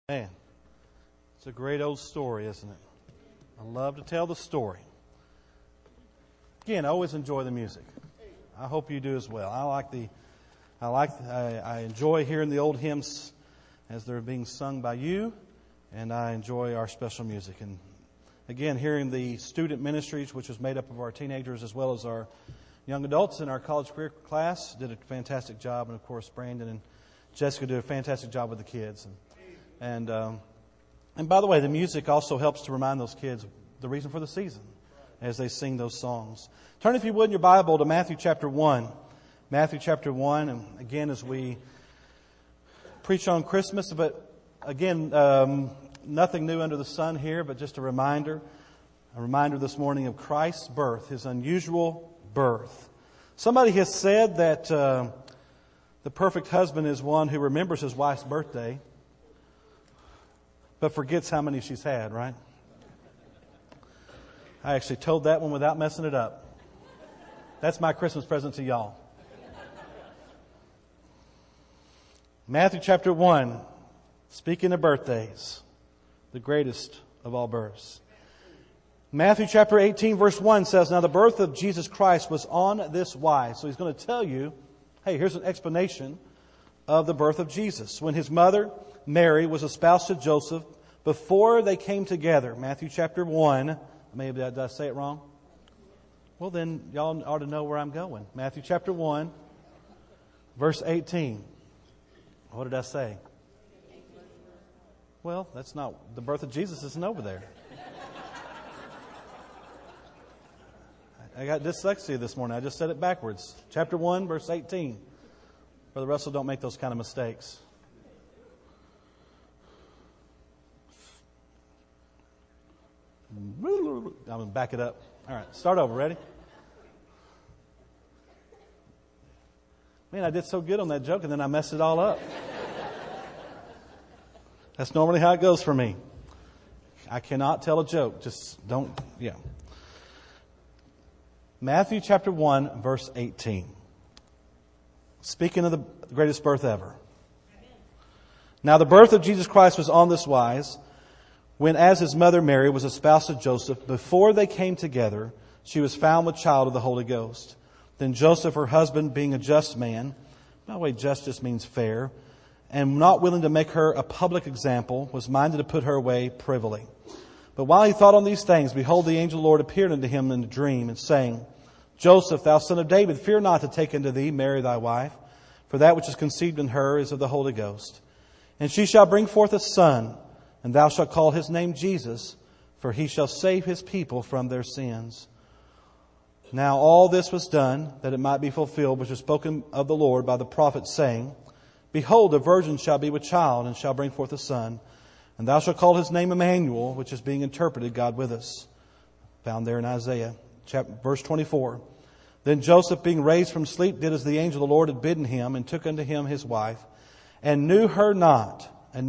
Man, it's a great old story, isn't it? I love to tell the story. Again, I always enjoy the music. I hope you do as well. I enjoy hearing the old hymns as they're being sung by you, and I enjoy our special music. And again, hearing the student ministries, which is made up of our teenagers as well as our young adults in our college career class, did a fantastic job. And of course, Brandon and Jessica did a fantastic job with the kids. And by the way, the music also helps to remind those kids the reason for the season as they sing those songs. Turn, if you would, in your Bible to Matthew chapter 1. Matthew chapter 1, and again, as we preach on Christmas, but again, nothing new under the sun here, but just a reminder this morning of Christ's birth, His unusual birth. Somebody has said that the perfect husband is one who remembers his wife's birthday, but forgets how many she's had, right? I actually told that one without messing it up. That's my Christmas present to y'all. Matthew chapter 1, speaking of birthdays, the greatest of all births. Matthew chapter 18 verse 1 says, "Now the birth of Jesus Christ was on this wise." So he's going to tell you, hey, here's an explanation of the birth of Jesus. When his mother, Mary, was espoused to Joseph, before they came together. Maybe did I say it wrong? Well, then y'all ought to know where I'm going. Matthew chapter 1, verse 18. What did I say? Well, that's not, the birth of Jesus isn't over there. I got dyslexia this morning. I just said it backwards. Chapter 1, verse 18. Brother Russell, don't make those kind of mistakes. I'm going to back it up. All right, start over. Ready? Man, I did so good on that joke and then I messed it all up. That's normally how it goes for me. I cannot tell a joke. Just don't, yeah. Matthew chapter 1, verse 18. Speaking of the greatest birth ever. Now the birth of Jesus Christ was on this wise, when as his mother Mary was espoused to Joseph, before they came together, she was found with child of the Holy Ghost. Then Joseph, her husband, being a just man, by the way, just means fair, and not willing to make her a public example, was minded to put her away privily. But while he thought on these things, behold, the angel of the Lord appeared unto him in a dream, and saying, Joseph, thou son of David, fear not to take unto thee Mary thy wife, for that which is conceived in her is of the Holy Ghost. And she shall bring forth a son, and thou shalt call his name Jesus, for he shall save his people from their sins. Now all this was done, that it might be fulfilled, which was spoken of the Lord by the prophet, saying, Behold, a virgin shall be with child, and shall bring forth a son, and thou shalt call his name Emmanuel, which is being interpreted, God with us. Found there in Isaiah, verse 24. Then Joseph, being raised from sleep, did as the angel of the Lord had bidden him, and took unto him his wife, and knew her not,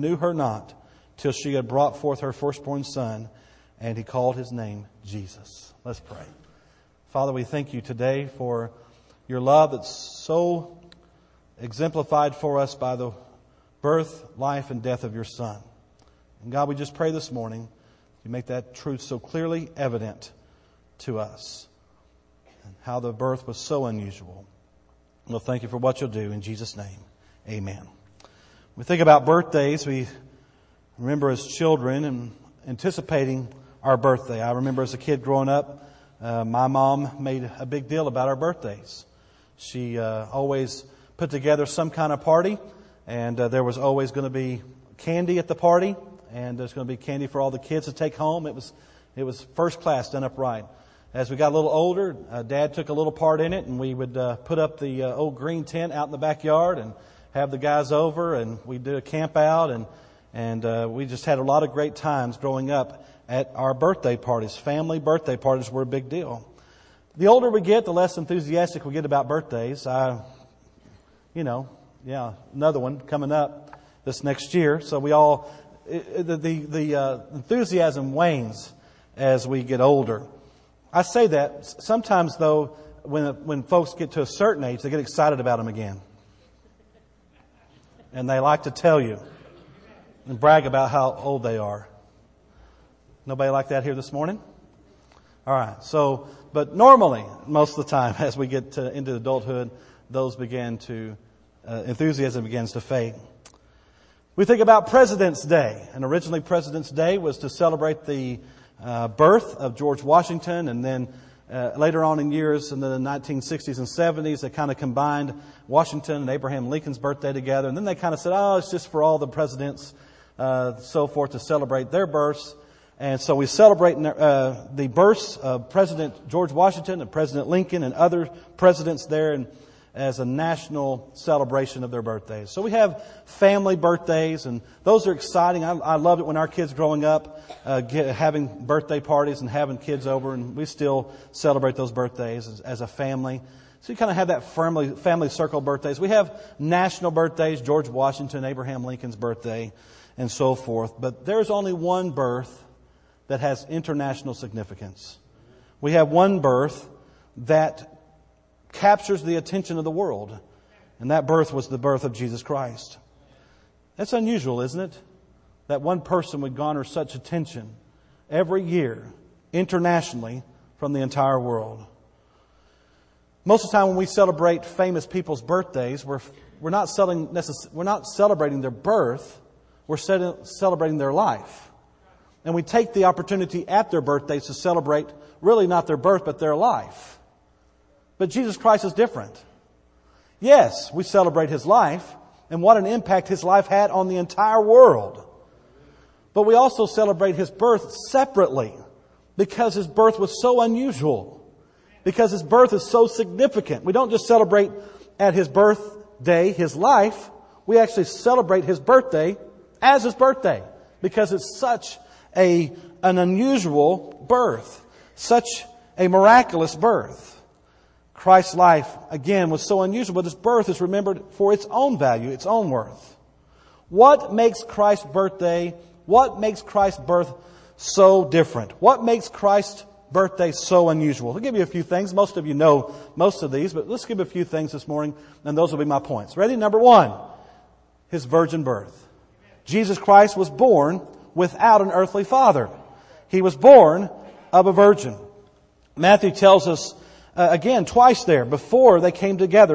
till she had brought forth her firstborn son, and he called his name Jesus. Let's pray. Father, we thank you today for your love that's so exemplified for us by the birth, life, and death of your Son. And God, we just pray this morning you make that truth so clearly evident to us, and how the birth was so unusual. Well, thank you for what you'll do. In Jesus' name, amen. When we think about birthdays, we remember as children and anticipating our birthday. I remember as a kid growing up, my mom made a big deal about our birthdays. She always put together some kind of party, and there was always going to be candy at the party, and there's going to be candy for all the kids to take home. It was first class, done up right. As we got a little older, Dad took a little part in it, and we would put up the old green tent out in the backyard and have the guys over, and we'd do a camp out, and we just had a lot of great times growing up at our birthday parties. Family birthday parties were a big deal. The older we get, the less enthusiastic we get about birthdays. Another one coming up this next year. So the enthusiasm wanes as we get older. I say that sometimes, though, when folks get to a certain age, they get excited about them again. And they like to tell you. and brag about how old they are. Nobody like that here this morning? All right. So, but normally, most of the time, as we get into adulthood, those enthusiasm begins to fade. We think about President's Day. And originally President's Day was to celebrate the birth of George Washington. And then later on in years, in the 1960s and 70s, they kind of combined Washington and Abraham Lincoln's birthday together. And then they kind of said, oh, it's just for all the presidents, so forth, to celebrate their births. And so we celebrate the births of President George Washington and President Lincoln and other presidents there as a national celebration of their birthdays. So we have family birthdays, and those are exciting. I loved it when our kids growing up, having birthday parties and having kids over, and we still celebrate those birthdays as a family. So you kind of have that family circle birthdays. We have national birthdays, George Washington, Abraham Lincoln's birthday, and so forth. But there's only one birth that has international significance. We have one birth that captures the attention of the world. And that birth was the birth of Jesus Christ. That's unusual, isn't it? That one person would garner such attention every year, internationally, from the entire world. Most of the time when we celebrate famous people's birthdays, we're not celebrating their birth, we're celebrating their life. And we take the opportunity at their birthdays to celebrate really not their birth, but their life. But Jesus Christ is different. Yes, we celebrate His life and what an impact His life had on the entire world. But we also celebrate His birth separately because His birth was so unusual. Because His birth is so significant. We don't just celebrate at His birthday, His life. We actually celebrate His birthday as His birthday because it's such an unusual birth, such a miraculous birth. Christ's life, again, was so unusual, but His birth is remembered for its own value, its own worth. What makes Christ's birth so different? What makes Christ's birthday so unusual? I'll give you a few things. Most of you know most of these, but let's give a few things this morning, and those will be my points. Ready? Number one, His virgin birth. Jesus Christ was born without an earthly father. He was born of a virgin. Matthew tells us, again, twice there, before they came together.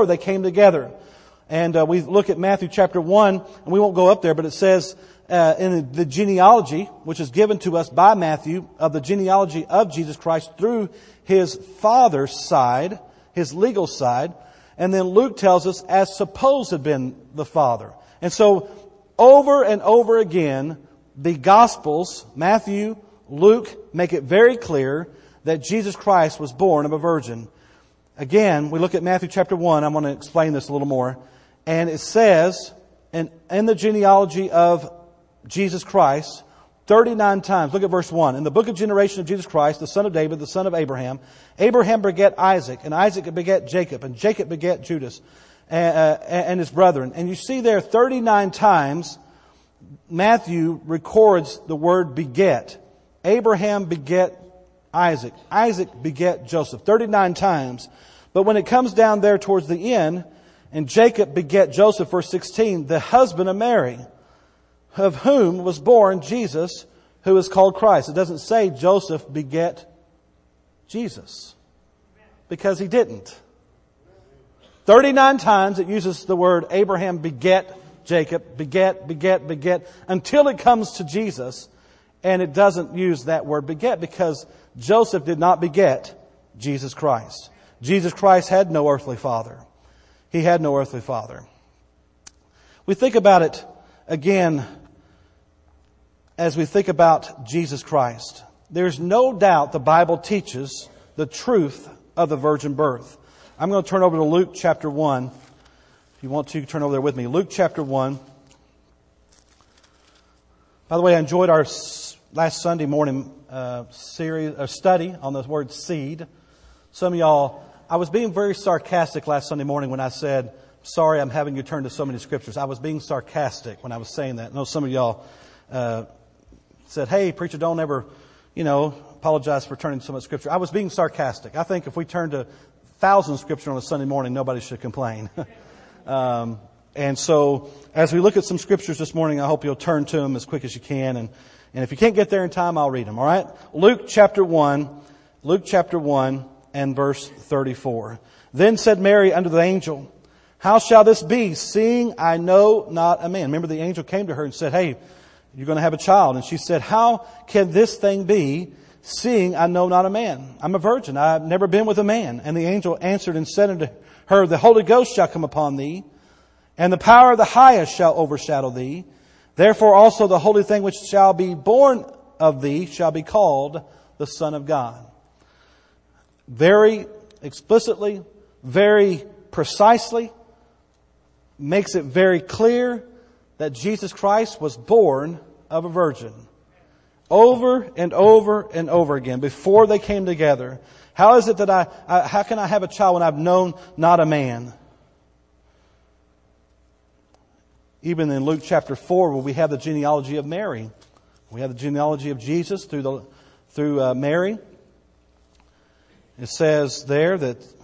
And we look at Matthew chapter 1, and we won't go up there, but it says in the genealogy, which is given to us by Matthew, of the genealogy of Jesus Christ through His father's side, His legal side. And then Luke tells us as supposed to have been the father. And so over and over again, the Gospels, Matthew, Luke, make it very clear that Jesus Christ was born of a virgin. Again, we look at Matthew chapter 1. I'm going to explain this a little more. And it says, in the genealogy of Jesus Christ, 39 times. Look at verse 1. In the book of generation of Jesus Christ, the son of David, the son of Abraham, Abraham begat Isaac, and Isaac begat Jacob, and Jacob begat Judas and his brethren. And you see there 39 times Matthew records the word beget. Abraham beget Isaac. Isaac beget Joseph 39 times. But when it comes down there towards the end, and Jacob beget Joseph, verse 16, the husband of Mary, of whom was born Jesus, who is called Christ. It doesn't say Joseph beget Jesus, because he didn't. 39 times it uses the word Abraham beget Jacob, beget, until it comes to Jesus, and it doesn't use that word beget, because Joseph did not beget Jesus Christ. Jesus Christ had no earthly father. He had no earthly father. We think about it again as we think about Jesus Christ. There's no doubt the Bible teaches the truth of the virgin birth. I'm going to turn over to Luke chapter 1. If you want to, turn over there with me. Luke chapter 1. By the way, I enjoyed our last Sunday morning study on the word seed. Some of y'all, I was being very sarcastic last Sunday morning when I said, sorry, I'm having you turn to so many scriptures. I was being sarcastic when I was saying that. I know some of y'all said, hey, preacher, don't ever, apologize for turning to so much scripture. I was being sarcastic. I think if we turned to 1,000 scripture on a Sunday morning, nobody should complain. And so, as we look at some scriptures this morning, I hope you'll turn to them as quick as you can. And if you can't get there in time, I'll read them, all right? Luke chapter 1 and verse 34. Then said Mary unto the angel, How shall this be, seeing I know not a man? Remember, the angel came to her and said, Hey, you're going to have a child. And she said, How can this thing be, seeing I know not a man? I'm a virgin. I've never been with a man. And the angel answered and said unto her, The Holy Ghost shall come upon thee, and the power of the highest shall overshadow thee. Therefore also the holy thing which shall be born of thee shall be called the Son of God. Very explicitly, very precisely, makes it very clear that Jesus Christ was born of a virgin. Over and over and over again, before they came together. How is it that how can I have a child when I've known not a man? Even in Luke chapter 4, where we have the genealogy of Mary. We have the genealogy of Jesus through Mary. It says there that, it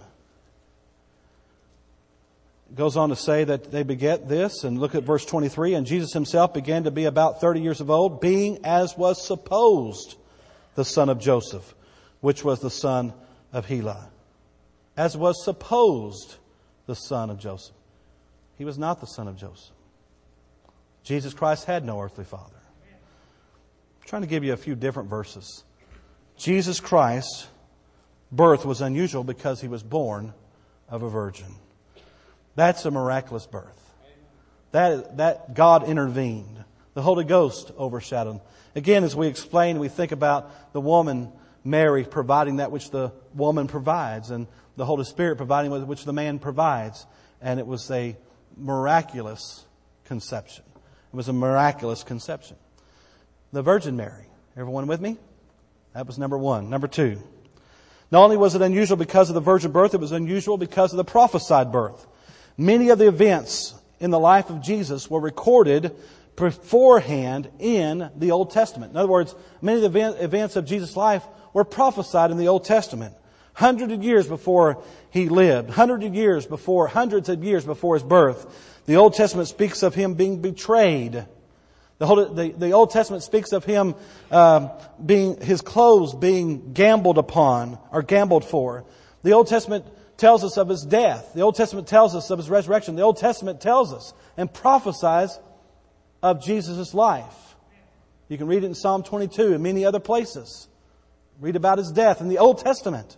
goes on to say that they beget this. And look at verse 23. And Jesus himself began to be about 30 years of old, being as was supposed the son of Joseph, which was the son of Heli. As was supposed the son of Joseph. He was not the son of Joseph. Jesus Christ had no earthly father. I'm trying to give you a few different verses. Jesus Christ's birth was unusual because he was born of a virgin. That's a miraculous birth. That God intervened. The Holy Ghost overshadowed him. Again, as we explained, we think about the woman, Mary, providing that which the woman provides, and the Holy Spirit providing which the man provides. And it was a miraculous conception. It was a miraculous conception. The Virgin Mary. Everyone with me? That was number one. Number two. Not only was it unusual because of the virgin birth, it was unusual because of the prophesied birth. Many of the events in the life of Jesus were recorded beforehand in the Old Testament. In other words, many of the events of Jesus' life were prophesied in the Old Testament. Hundreds of years before he lived, hundreds of years before his birth. The Old Testament speaks of him being betrayed. The Old Testament speaks of him his clothes being gambled upon or gambled for. The Old Testament tells us of his death. The Old Testament tells us of his resurrection. The Old Testament tells us and prophesies of Jesus' life. You can read it in Psalm 22 and many other places. Read about his death in the Old Testament.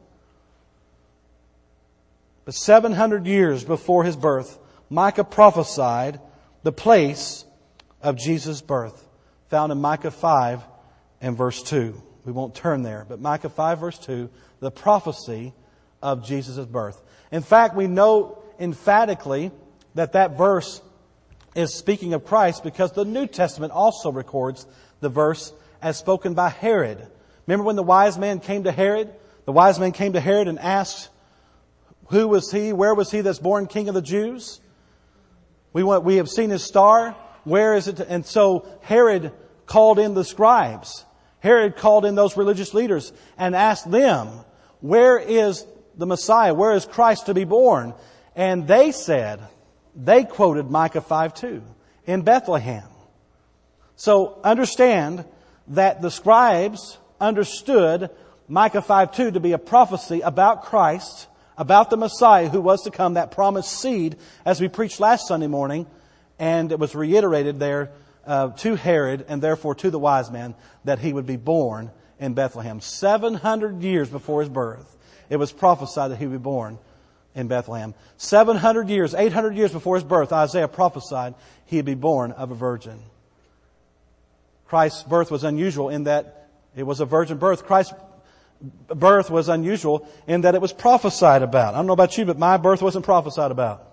But 700 years before his birth, Micah prophesied the place of Jesus' birth, found in Micah 5 and verse 2. We won't turn there, but Micah 5 verse 2, the prophecy of Jesus' birth. In fact, we know emphatically that verse is speaking of Christ because the New Testament also records the verse as spoken by Herod. Remember when the wise man came to Herod? The wise man came to Herod and asked, who was he? Where was he that's born King of the Jews? We have seen his star. Where is it? And so Herod called in the scribes. Herod called in those religious leaders and asked them, where is the Messiah? Where is Christ to be born? And they quoted Micah 5:2 in Bethlehem. So understand that the scribes understood Micah 5:2 to be a prophecy about Christ, about the Messiah who was to come, that promised seed, as we preached last Sunday morning. And it was reiterated there to Herod and therefore to the wise men that he would be born in Bethlehem. 700 years before his birth, it was prophesied that he would be born in Bethlehem. 700 years, 800 years before his birth, Isaiah prophesied he would be born of a virgin. Christ's birth was unusual in that it was a virgin birth. Christ's birth was unusual in that it was prophesied about. I don't know about you, but my birth wasn't prophesied about.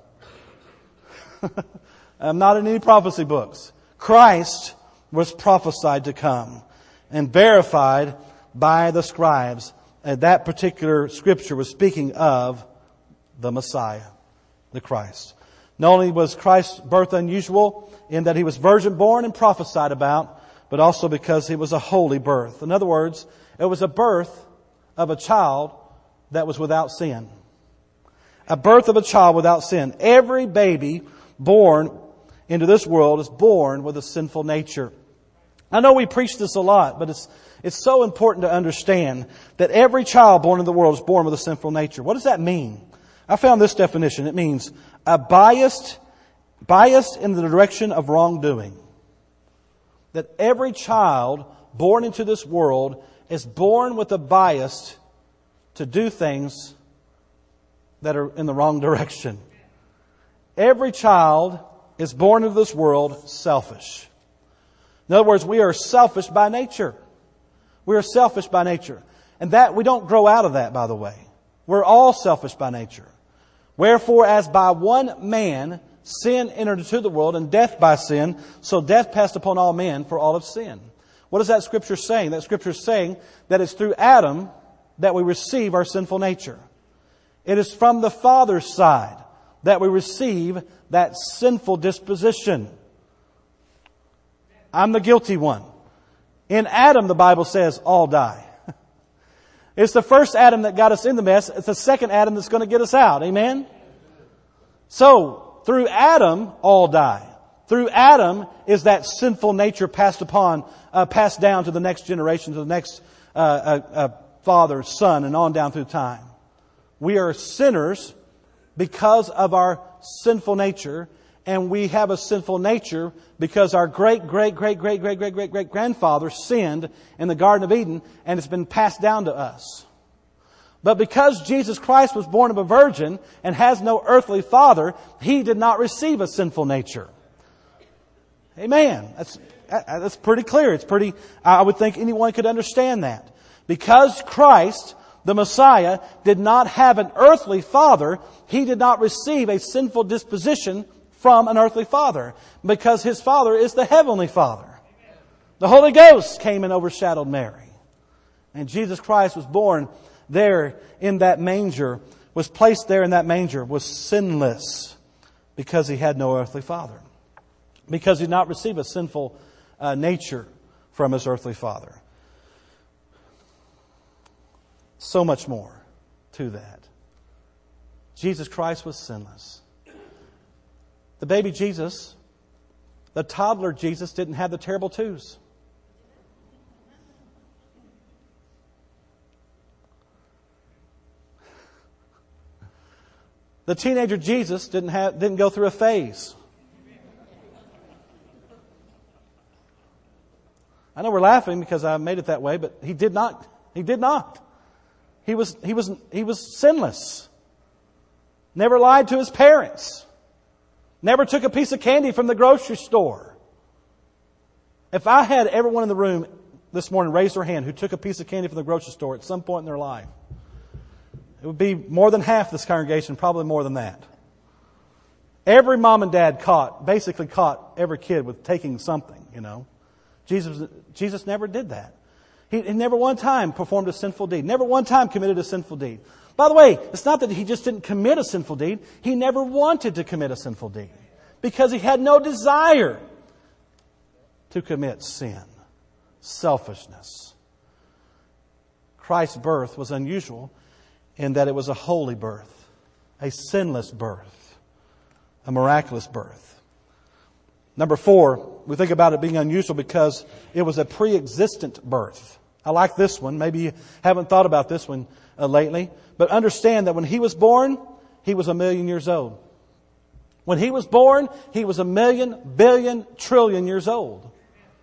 I'm not in any prophecy books. Christ was prophesied to come and verified by the scribes. And that particular scripture was speaking of the Messiah, the Christ. Not only was Christ's birth unusual in that he was virgin born and prophesied about, but also because it was a holy birth. In other words, it was a birth of a child that was without sin. A birth of a child without sin. Every baby born into this world is born with a sinful nature. I know we preach this a lot, but it's so important to understand that every child born into the world is born with a sinful nature. What does that mean? I found this definition. It means a biased in the direction of wrongdoing. That every child born into this world is born with a bias to do things that are in the wrong direction. Every child is born into this world selfish. In other words, we are selfish by nature. We are selfish by nature. And that we don't grow out of that, by the way. We're all selfish by nature. Wherefore, as by one man sin entered into the world, and death by sin, so death passed upon all men, for all have sinned. What is that Scripture saying? That Scripture is saying that it's through Adam that we receive our sinful nature. It is from the Father's side that we receive that sinful disposition. I'm the guilty one. In Adam, the Bible says, all die. It's the first Adam that got us in the mess. It's the second Adam that's going to get us out. Amen? So, through Adam, all die. Through Adam is that sinful nature passed down to the next generation, to the next father, son, and on down through time. We are sinners because of our sinful nature, and we have a sinful nature because our great grandfather sinned in the Garden of Eden, and it's been passed down to us. But because Jesus Christ was born of a virgin and has no earthly father, He did not receive a sinful nature. Amen. That's pretty clear. I would think anyone could understand that. Because Christ, the Messiah, did not have an earthly father, He did not receive a sinful disposition from an earthly father, because His Father is the Heavenly Father. The Holy Ghost came and overshadowed Mary. And Jesus Christ was born there in that manger, was placed there in that manger, was sinless, because He had no earthly father. Because He did not receive a sinful nature from His earthly father. So much more to that. Jesus Christ was sinless. The baby Jesus, the toddler Jesus, didn't have the terrible twos. The teenager Jesus didn't go through a phase. I know we're laughing because I made it that way, but he did not. He did not. He was sinless. Never lied to his parents. Never took a piece of candy from the grocery store. If I had everyone in the room this morning raise their hand who took a piece of candy from the grocery store at some point in their life, it would be more than half this congregation, probably more than that. Every mom and dad basically caught every kid with taking something, you know. Jesus never did that. He never one time performed a sinful deed. Never one time committed a sinful deed. By the way, it's not that He just didn't commit a sinful deed. He never wanted to commit a sinful deed because He had no desire to commit sin. Selfishness. Christ's birth was unusual in that it was a holy birth, a sinless birth, a miraculous birth. Number 4, we think about it being unusual because it was a pre-existent birth. I like this one. Maybe you haven't thought about this one lately. But understand that when He was born, He was 1,000,000 years old. When He was born, He was 1,000,000,000,000,000,000 trillion years old.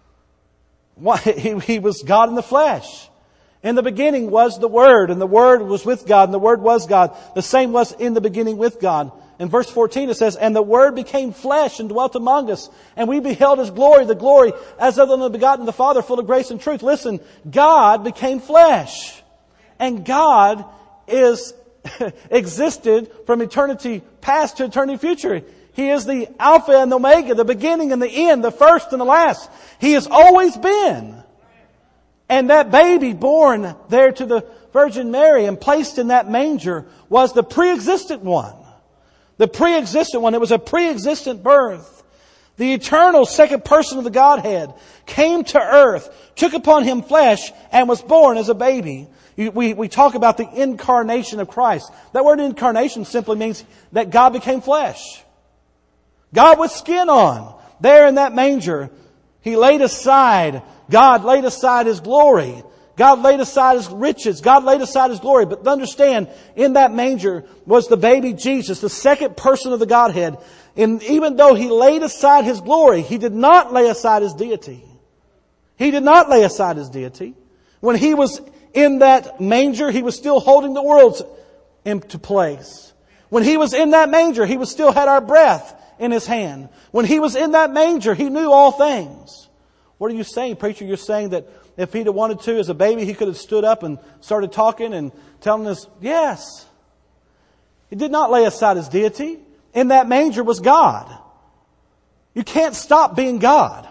He was God in the flesh. In the beginning was the Word, and the Word was with God, and the Word was God. The same was in the beginning with God. In verse 14 it says, "And the Word became flesh and dwelt among us, and we beheld His glory, the glory as of the only begotten of the Father, full of grace and truth." Listen, God became flesh. And God existed from eternity past to eternity future. He is the Alpha and the Omega, the beginning and the end, the first and the last. He has always been. And that baby born there to the Virgin Mary and placed in that manger was the pre-existent one. The pre-existent one. It was a pre-existent birth. The eternal second person of the Godhead came to earth, took upon Him flesh, and was born as a baby. We talk about the incarnation of Christ. That word incarnation simply means that God became flesh. God with skin on. There in that manger, He laid aside, God laid aside His glory. God laid aside His riches. God laid aside His glory. But understand, in that manger was the baby Jesus, the second person of the Godhead. And even though He laid aside His glory, He did not lay aside His deity. He did not lay aside His deity. When He was in that manger, He was still holding the world into place. When He was in that manger, He was still had our breath in His hand. When He was in that manger, He knew all things. What are you saying, preacher? You're saying that if He'd have wanted to, as a baby, He could have stood up and started talking and telling us, yes. He did not lay aside His deity. In that manger was God. You can't stop being God.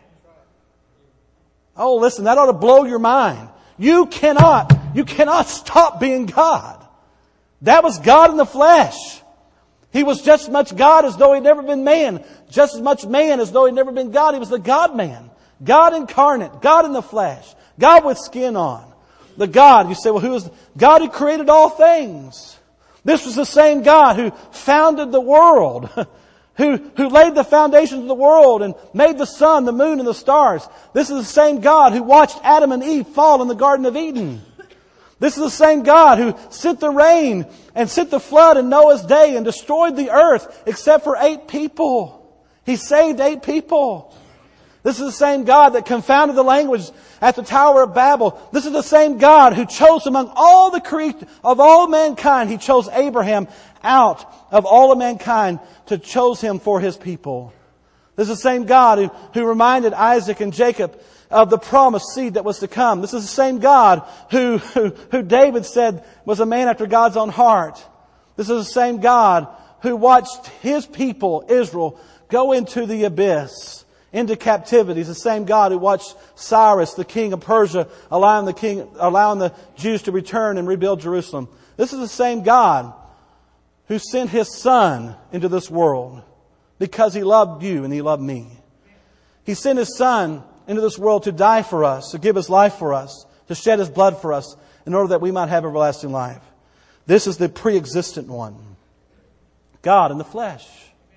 Oh, listen, that ought to blow your mind. You cannot stop being God. That was God in the flesh. He was just as much God as though He'd never been man. Just as much man as though He'd never been God. He was the God-man. God incarnate. God in the flesh. God with skin on. The God, you say, well, who is God who created all things? This was the same God who founded the world. Who laid the foundations of the world and made the sun, the moon, and the stars. This is the same God who watched Adam and Eve fall in the Garden of Eden. This is the same God who sent the rain and sent the flood in Noah's day and destroyed the earth except for 8 people. He saved 8 people. This is the same God that confounded the language at the Tower of Babel. This is the same God who chose among all of all mankind. He chose Abraham out of all of mankind to chose him for His people. This is the same God who reminded Isaac and Jacob of the promised seed that was to come. This is the same God who David said was a man after God's own heart. This is the same God who watched His people, Israel, go into the abyss, into captivity. It's the same God who watched Cyrus, the king of Persia, allowing the Jews to return and rebuild Jerusalem. This is the same God who sent His Son into this world because He loved you and He loved me. He sent His Son into this world to die for us, to give His life for us, to shed His blood for us in order that we might have everlasting life. This is the pre-existent one. God in the flesh.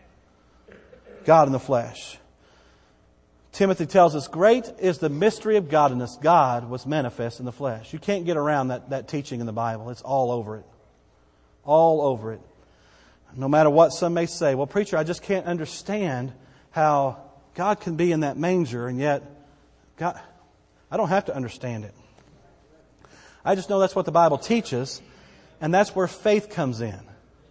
God in the flesh. Timothy tells us, great is the mystery of godliness. God was manifest in the flesh. You can't get around that teaching in the Bible. It's all over it. All over it. No matter what some may say, well, preacher, I just can't understand how God can be in that manger and yet God, I don't have to understand it. I just know that's what the Bible teaches, and that's where faith comes in.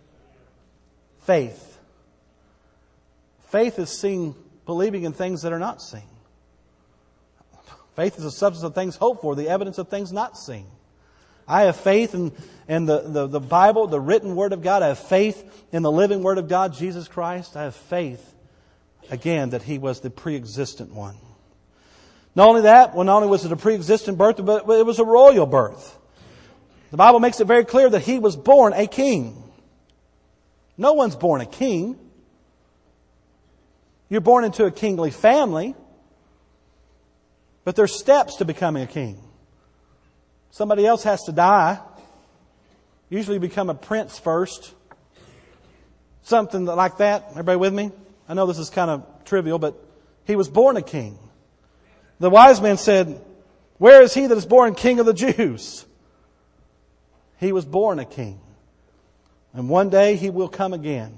Faith. Faith is believing in things that are not seen. Faith is the substance of things hoped for, the evidence of things not seen. I have faith in the Bible, the written Word of God. I have faith in the living Word of God, Jesus Christ. I have faith, again, that He was the pre-existent one. Not only that, not only was it a pre-existent birth, but it was a royal birth. The Bible makes it very clear that He was born a king. No one's born a king. You're born into a kingly family, but there's steps to becoming a king. Somebody else has to die. Usually you become a prince first. Something like that. Everybody with me? I know this is kind of trivial, but He was born a king. The wise men said, where is He that is born King of the Jews? He was born a king. And one day He will come again.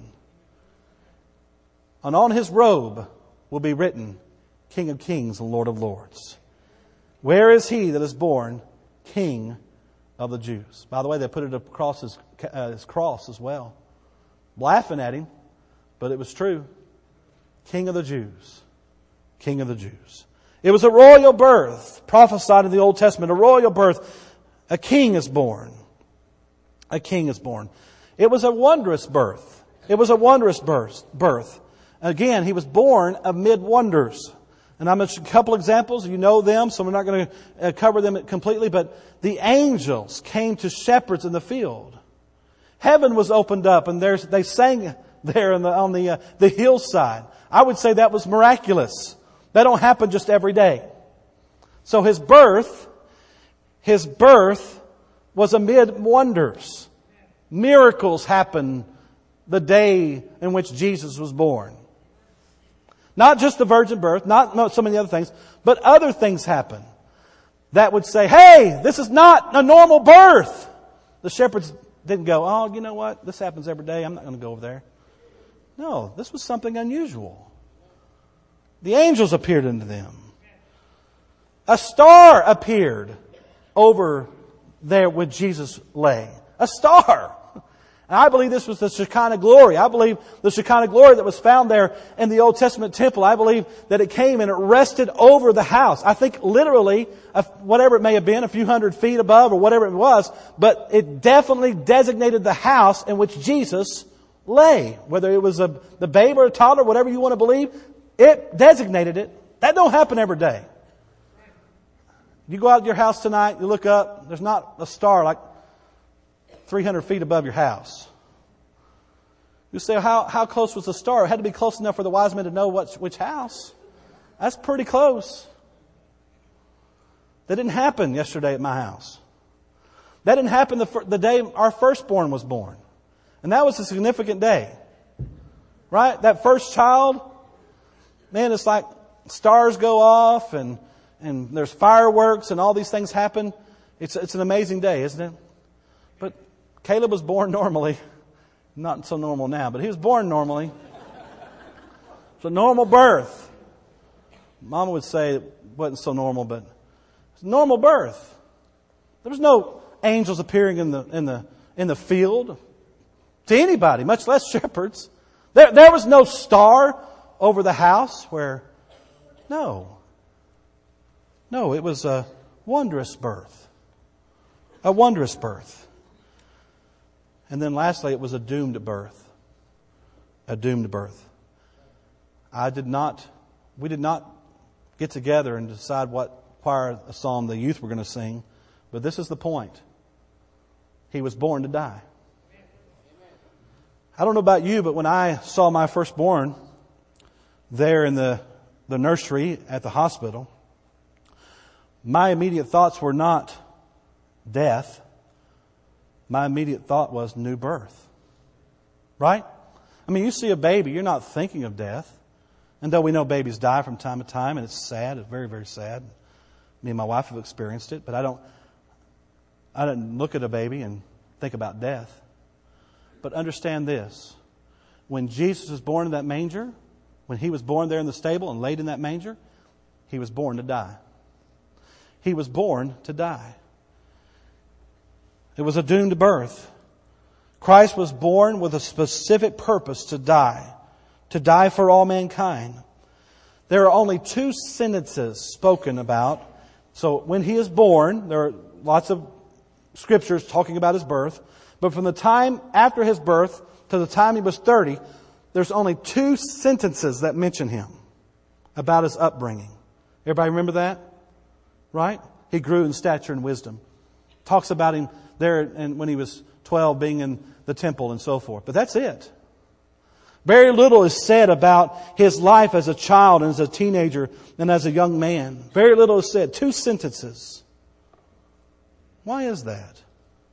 And on His robe will be written, King of Kings and Lord of Lords. Where is He that is born King of the Jews? By the way, they put it across His cross as well. Laughing at Him, but it was true. King of the Jews. King of the Jews. It was a royal birth, prophesied in the Old Testament. A royal birth. A king is born. A king is born. It was a wondrous birth. It was a wondrous birth. Again, He was born amid wonders. And I'm a couple examples. You know them, so we're not going to cover them completely. But the angels came to shepherds in the field. Heaven was opened up, and they sang there on the hillside. I would say that was miraculous. That don't happen just every day. So His birth was amid wonders. Miracles happened the day in which Jesus was born. Not just the virgin birth, not so many other things, but other things happen that would say, hey, this is not a normal birth. The shepherds didn't go, oh, you know what? This happens every day. I'm not going to go over there. No, this was something unusual. The angels appeared unto them. A star appeared over there where Jesus lay. A star. And I believe this was the Shekinah glory. I believe the Shekinah glory that was found there in the Old Testament temple. I believe that it came and it rested over the house. I think literally, whatever it may have been, a few hundred feet above or whatever it was, but it definitely designated the house in which Jesus lay. Whether it was the babe or a toddler, whatever you want to believe, it designated it. That don't happen every day. You go out to your house tonight, you look up, there's not a star like 300 feet above your house. You say, how close was the star? It had to be close enough for the wise men to know which house. That's pretty close. That didn't happen yesterday at my house. That didn't happen the day our firstborn was born. And that was a significant day. Right? That first child, man, it's like stars go off and there's fireworks and all these things happen. It's an amazing day, isn't it? But Caleb was born normally. Not so normal now, but he was born normally. It's a normal birth. Mama would say it wasn't so normal, but it's a normal birth. There was no angels appearing in the field to anybody, much less shepherds. There was no star over the house where, no, it was a wondrous birth. A wondrous birth. And then lastly, it was a doomed birth. A doomed birth. We did not get together and decide what choir a psalm the youth were going to sing, but this is the point. He was born to die. I don't know about you, but when I saw my firstborn there in the nursery at the hospital, my immediate thoughts were not death. My immediate thought was new birth. Right? I mean, you see a baby, you're not thinking of death. And though we know babies die from time to time, and it's sad, it's very, very sad. Me and my wife have experienced it, but I didn't look at a baby and think about death. But understand this. When Jesus was born in that manger, when He was born there in the stable and laid in that manger, He was born to die. He was born to die. It was a doomed birth. Christ was born with a specific purpose to die for all mankind. There are only 2 sentences spoken about. So when He is born, there are lots of scriptures talking about His birth. But from the time after His birth to the time He was 30, there's only 2 sentences that mention Him about His upbringing. Everybody remember that? Right? He grew in stature and wisdom. Talks about Him there and when He was 12 being in the temple and so forth. But that's it. Very little is said about His life as a child and as a teenager and as a young man. Very little is said. 2 sentences. Why is that?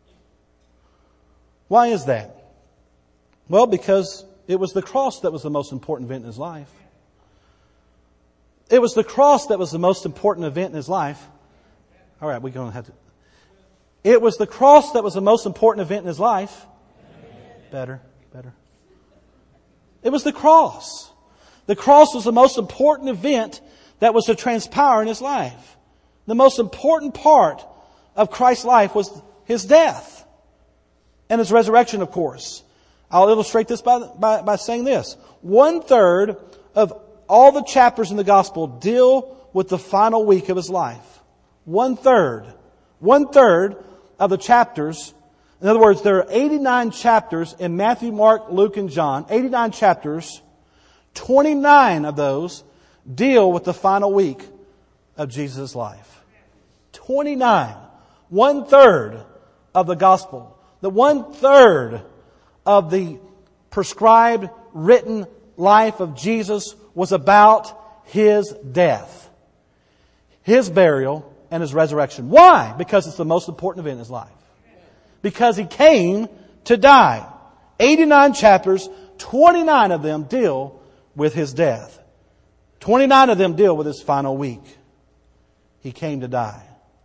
Why is that? Well, because it was the cross that was the most important event in His life. It was the cross that was the most important event in His life. All right, we're going to have to... It was the cross that was the most important event in His life. Better. It was the cross. The cross was the most important event that was to transpire in His life. The most important part of Christ's life was His death and His resurrection, of course. I'll illustrate this by saying this. 1/3 of all the chapters in the gospel deal with the final week of His life. 1/3. 1/3 of the chapters. In other words, there are 89 chapters in Matthew, Mark, Luke, and John. 89 chapters. 29 of those deal with the final week of Jesus' life. 29. 1/3 of the gospel. The 1/3 of the prescribed, written life of Jesus was about His death, His burial, and His resurrection. Why? Because it's the most important event in His life. Because He came to die. 89 chapters, 29 of them deal with His death. 29 of them deal with His final week. He came to die.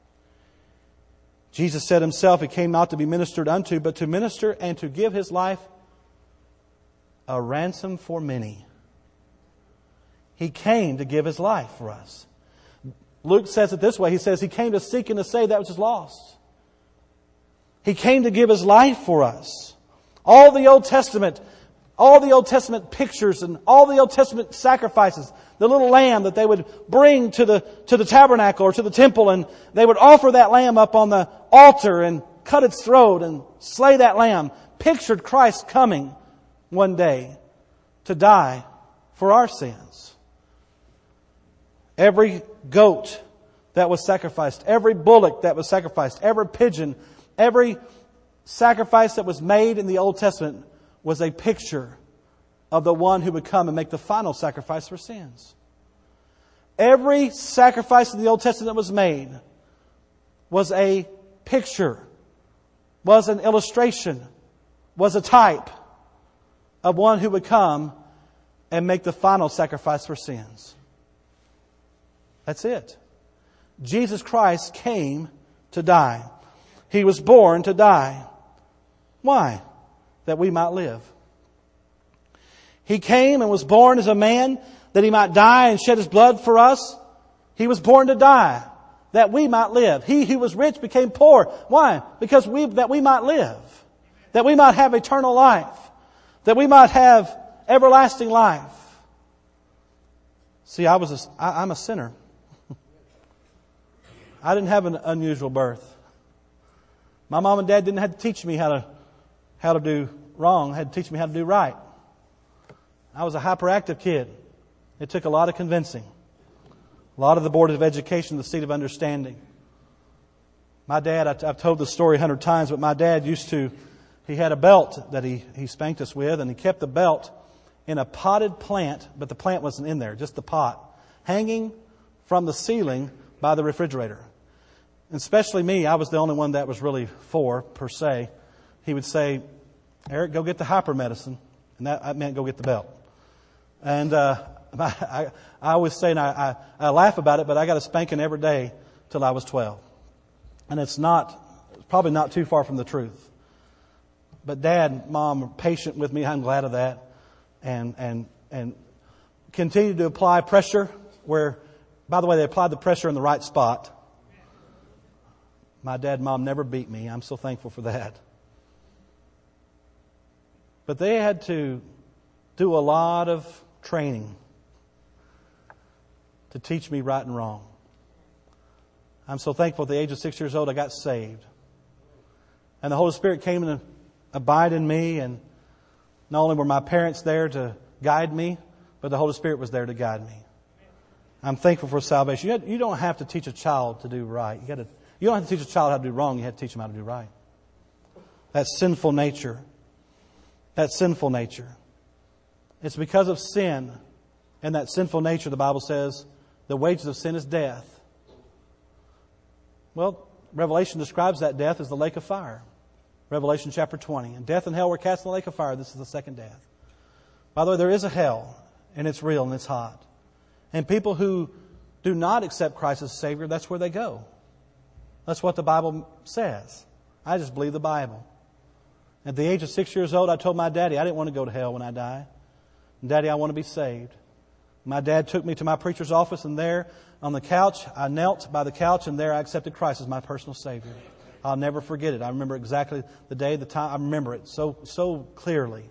Jesus said Himself, He came not to be ministered unto, but to minister and to give His life a ransom for many. He came to give His life for us. Luke says it this way. He says He came to seek and to save that which is lost. He came to give His life for us. All the Old Testament pictures and all the Old Testament sacrifices, the little lamb that they would bring to the tabernacle or to the temple, and they would offer that lamb up on the altar and cut its throat and slay that lamb, pictured Christ coming one day to die for our sins. Every goat that was sacrificed, every bullock that was sacrificed, every pigeon, every sacrifice that was made in the Old Testament was a picture of the one who would come and make the final sacrifice for sins. Every sacrifice in the Old Testament that was made was a picture, was an illustration, was a type of one who would come and make the final sacrifice for sins. That's it. Jesus Christ came to die. He was born to die. Why? That we might live. He came and was born as a man that He might die and shed His blood for us. He was born to die that we might live. He who was rich became poor. Why? Because that we might live. That we might have eternal life. That we might have everlasting life. See, I'm a sinner. I didn't have an unusual birth. My mom and dad didn't have to teach me how to do wrong. They had to teach me how to do right. I was a hyperactive kid. It took a lot of convincing. A lot of the Board of Education, the seat of understanding. My dad, I've told this story 100 times, but my dad he had a belt that he spanked us with, and he kept the belt in a potted plant, but the plant wasn't in there, just the pot, hanging from the ceiling by the refrigerator. And especially me, I was the only one that was really for, per se. He would say, Eric, go get the hyper medicine. And that meant go get the belt. And I always say, and I laugh about it, but I got a spanking every day till I was 12. And it's probably not too far from the truth. But Dad, Mom were patient with me. I'm glad of that. And continued to apply pressure where, by the way, they applied the pressure in the right spot. My dad and Mom never beat me. I'm so thankful for that. But they had to do a lot of training to teach me right and wrong. I'm so thankful at the age of 6 years old I got saved. And the Holy Spirit came and abided in me. And not only were my parents there to guide me, but the Holy Spirit was there to guide me. I'm thankful for salvation. You don't have to teach a child to do right. You don't have to teach a child how to do wrong. You have to teach them how to do right. That sinful nature. That sinful nature. It's because of sin and that sinful nature, the Bible says, the wages of sin is death. Well, Revelation describes that death as the lake of fire. Revelation chapter 20. And death and hell were cast in the lake of fire. This is the second death. By the way, there is a hell, and it's real and it's hot. And people who do not accept Christ as Savior, that's where they go. That's what the Bible says. I just believe the Bible. At the age of 6 years old, I told my daddy I didn't want to go to hell when I die. Daddy, I want to be saved. My dad took me to my preacher's office, and there on the couch, I knelt by the couch, and there I accepted Christ as my personal Savior. I'll never forget it. I remember exactly the day, the time. I remember it so clearly.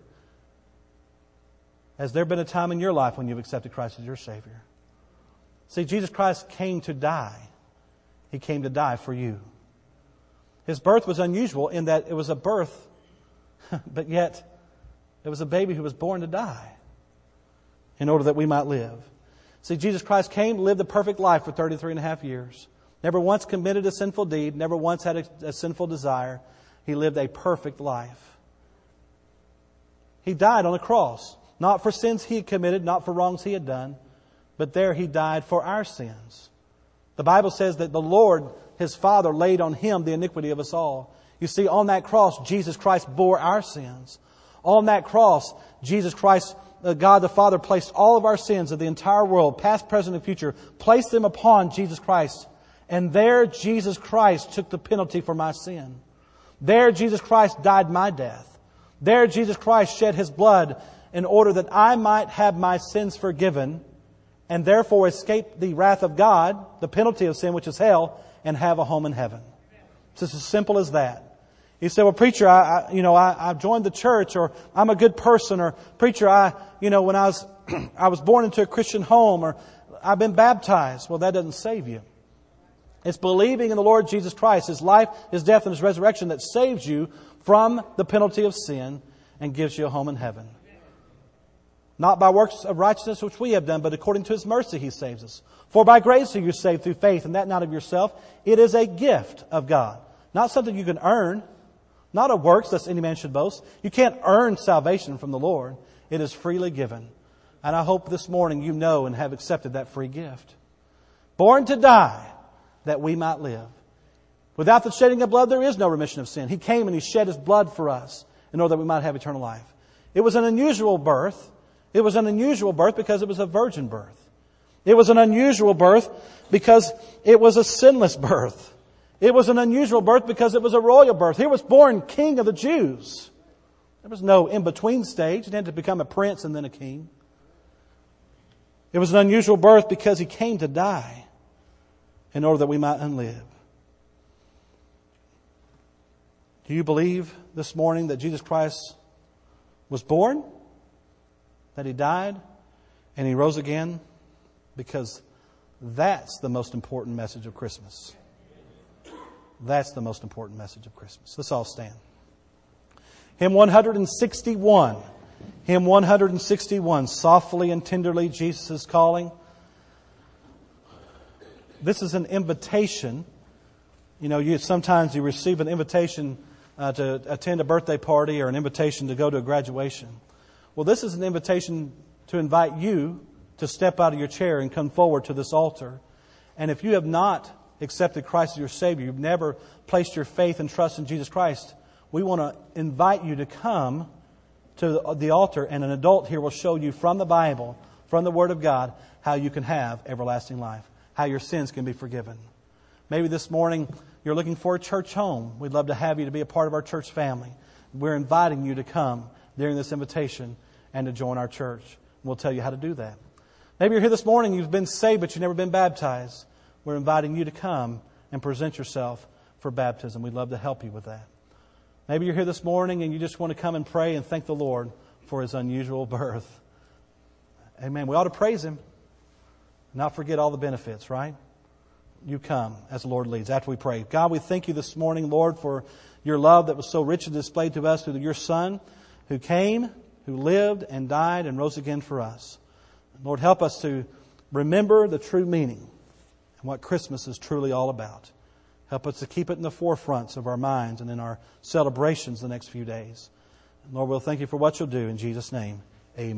Has there been a time in your life when you've accepted Christ as your Savior? See, Jesus Christ came to die. He came to die for you. His birth was unusual in that it was a birth, but yet it was a baby who was born to die in order that we might live. See, Jesus Christ came, lived a perfect life for 33 and a half years. Never once committed a sinful deed, never once had a sinful desire. He lived a perfect life. He died on a cross, not for sins He had committed, not for wrongs He had done, but there He died for our sins. The Bible says that the Lord, His Father, laid on Him the iniquity of us all. You see, on that cross, Jesus Christ bore our sins. On that cross, Jesus Christ God the Father placed all of our sins of the entire world, past, present, and future, placed them upon Jesus Christ. And there Jesus Christ took the penalty for my sin. There Jesus Christ died my death. There Jesus Christ shed His blood in order that I might have my sins forgiven and therefore escape the wrath of God, the penalty of sin, which is hell, and have a home in heaven. It's just as simple as that. You say, well, preacher, I joined the church, or I'm a good person, or preacher, when I was born into a Christian home, or I've been baptized. Well, that doesn't save you. It's believing in the Lord Jesus Christ, His life, His death, and His resurrection that saves you from the penalty of sin and gives you a home in heaven. Not by works of righteousness which we have done, but according to His mercy He saves us. For by grace are you saved through faith, and that not of yourself. It is a gift of God. Not something you can earn. Not of works, lest any man should boast. You can't earn salvation from the Lord. It is freely given. And I hope this morning you know and have accepted that free gift. Born to die, that we might live. Without the shedding of blood, there is no remission of sin. He came and He shed His blood for us in order that we might have eternal life. It was an unusual birth. It was an unusual birth because it was a virgin birth. It was an unusual birth because it was a sinless birth. It was an unusual birth because it was a royal birth. He was born King of the Jews. There was no in-between stage. He had to become a prince and then a king. It was an unusual birth because He came to die in order that we might live. Do you believe this morning that Jesus Christ was born? That He died and He rose again? Because that's the most important message of Christmas. That's the most important message of Christmas. Let's all stand. Hymn 161. Hymn 161. Softly and tenderly Jesus is calling. This is an invitation. Sometimes you receive an invitation to attend a birthday party or an invitation to go to a graduation. Well, this is an invitation to invite you to step out of your chair and come forward to this altar. And if you have not accepted Christ as your Savior, you've never placed your faith and trust in Jesus Christ, we want to invite you to come to the altar, and an adult here will show you from the Bible, from the Word of God, how you can have everlasting life, how your sins can be forgiven. Maybe this morning you're looking for a church home. We'd love to have you to be a part of our church family. We're inviting you to come during this invitation and to join our church. We'll tell you how to do that. Maybe you're here this morning, you've been saved, but you've never been baptized. We're inviting you to come and present yourself for baptism. We'd love to help you with that. Maybe you're here this morning and you just want to come and pray and thank the Lord for His unusual birth. Amen. We ought to praise Him, not forget all the benefits, right? You come as the Lord leads after we pray. God, we thank You this morning, Lord, for Your love that was so richly displayed to us through Your Son who came, who lived and died and rose again for us. Lord, help us to remember the true meaning and what Christmas is truly all about. Help us to keep it in the forefronts of our minds and in our celebrations the next few days. And Lord, we'll thank You for what You'll do in Jesus' name.